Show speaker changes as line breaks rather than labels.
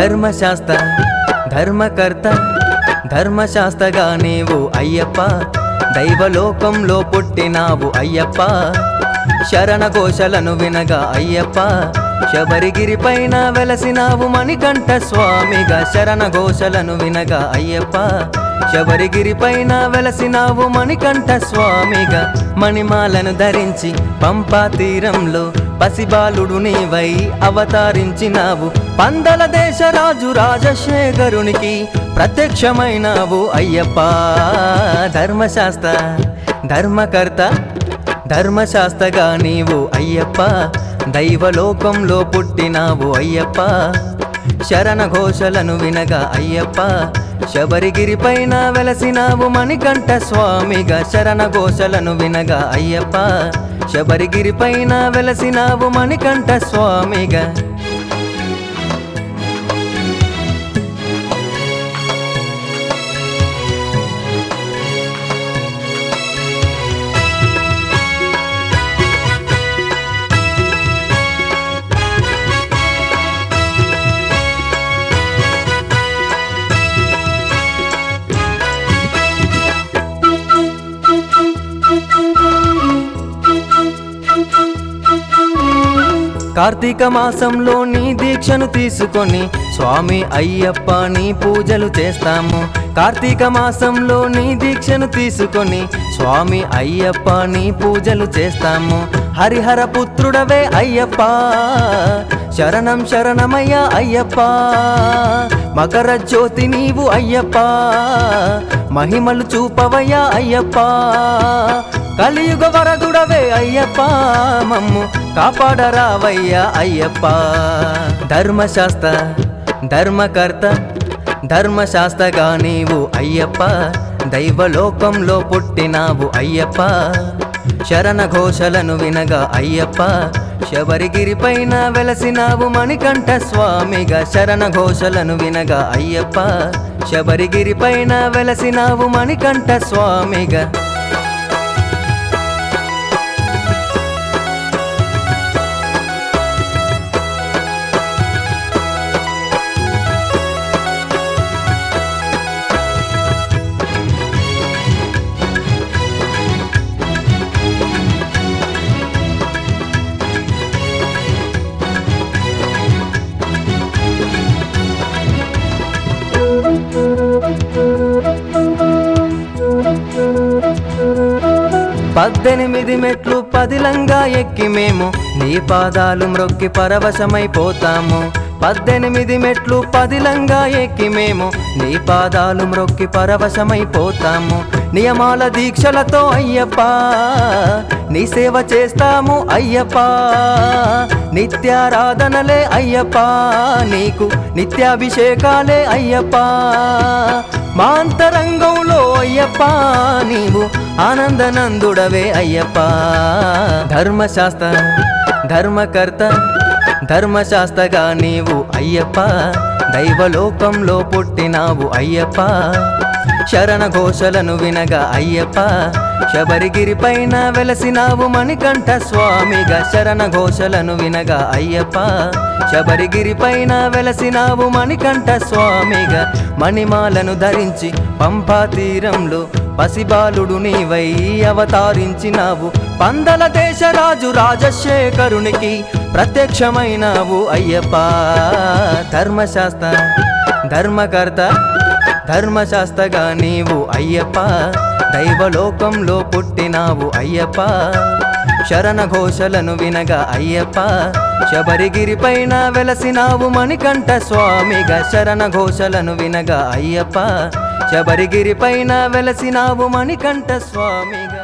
ధర్మశాస్త్ర ధర్మకర్త ధర్మశాస్త్రగా నీవు అయ్యప్ప, దైవలోకంలో పుట్టినావు అయ్యప్ప. శరణ ఘోషలను వినగా అయ్యప్ప, శబరిగిరి పైన వెలసినావు మణికంఠ స్వామిగా. శరణ ఘోషలను వినగా అయ్యప్ప, శబరిగిరి పైన వెలసినావు మణికంఠ స్వామిగా. మణిమాలను ధరించి పంపా తీరంలో పసిబాలుడు నీవై అవతరించినావు. పందల దేశరాజు రాజశేఖరునికి ప్రత్యక్షమైనావు అయ్యప్ప. ధర్మశాస్త్ర ధర్మకర్త ధర్మశాస్త్రగా నీవు అయ్యప్ప, దైవలోకంలో పుట్టినావు అయ్యప్ప. శరణ ఘోషలను వినగా అయ్యప్ప, శబరిగిరి పైన వెలసినావు మణికంఠ స్వామిగా. శరణ ఘోషలను వినగా అయ్యప్ప, శబరిగిరి పైన వెలసినావు మణికంఠ స్వామిగా. కార్తీక మాసంలో నీ దీక్షను తీసుకొని స్వామి అయ్యప్ప నీ పూజలు చేస్తాము. కార్తీక మాసంలో నీ దీక్షను తీసుకొని స్వామి అయ్యప్ప నీ పూజలు చేస్తాము. హరిహర పుత్రుడవే అయ్యప్ప, శరణం శరణమయ్య అయ్యప్ప. మకర జ్యోతి నీవు అయ్యప్ప, మహిమలు చూపవయ్య అయ్యప్ప. కలియుగ వరదుడవే అయ్యప్ప, మమ్ము కాపాడరావయ్య అయ్యప్ప. ధర్మశాస్త్ర ధర్మకర్త ధర్మశాస్త్రగా నీవు అయ్యప్ప, దైవలోకంలో పుట్టినావు అయ్యప్ప. శరణ ఘోషలను వినగా అయ్యప్ప, శబరిగిరి పైన వెలసినావు మణికంఠ స్వామిగా. శరణ ఘోషలను వినగా అయ్యప్ప, శబరిగిరి పైన వెలసినావు మణికంఠ స్వామిగా. పద్దెనిమిది మెట్లు పదిలంగా ఎక్కి మేము నీ పాదాలు మ్రొక్కి పరవశమైపోతాము. 18 మెట్లు పదిలంగా ఎక్కి మేము నీ పాదాలు మ్రొక్కి పరవశమైపోతాము. నియమాల దీక్షలతో అయ్యప్ప నీ సేవ చేస్తాము అయ్యప్ప. నిత్యారాధనలే అయ్యప్ప, నీకు నిత్యాభిషేకాలే అయ్యప్ప. మా అంతరంగంలో అయ్యప్ప నీవు ఆనందనందుడవే అయ్యప్ప. ధర్మశాస్త్ర ధర్మకర్త ధర్మశాస్త్రగా నీవు అయ్యప్ప, దైవలోకంలో పుట్టినావు అయ్యప్ప. శరణ ఘోషలను వినగా అయ్యప్ప, శబరిగిరి పైన వెలసినావు మణికంఠ స్వామిగా. శరణ ఘోషలను వినగా అయ్యప్ప, శబరిగిరి పైన వెలసినావు మణికంఠ స్వామిగా. మణిమాలను ధరించి పంపా తీరంలో పసిబాలుడు నీవై అవతరించినావు. పందల దేశరాజు రాజశేఖరునికి ప్రత్యక్షమైనావు అయ్యప్ప. ధర్మశాస్త్ర ధర్మకర్త ధర్మశాస్త్రగా నీవు అయ్యప్ప, దైవలోకంలో పుట్టినావు అయ్యప్ప. శరణ ఘోషలను వినగా అయ్యప్ప, శబరిగిరి పైన వెలసినావు మణికంఠ స్వామిగా. శరణ ఘోషలను వినగా అయ్యప్ప, శబరిగిరి పైన వెలసినావు మణికంఠ స్వామిగా.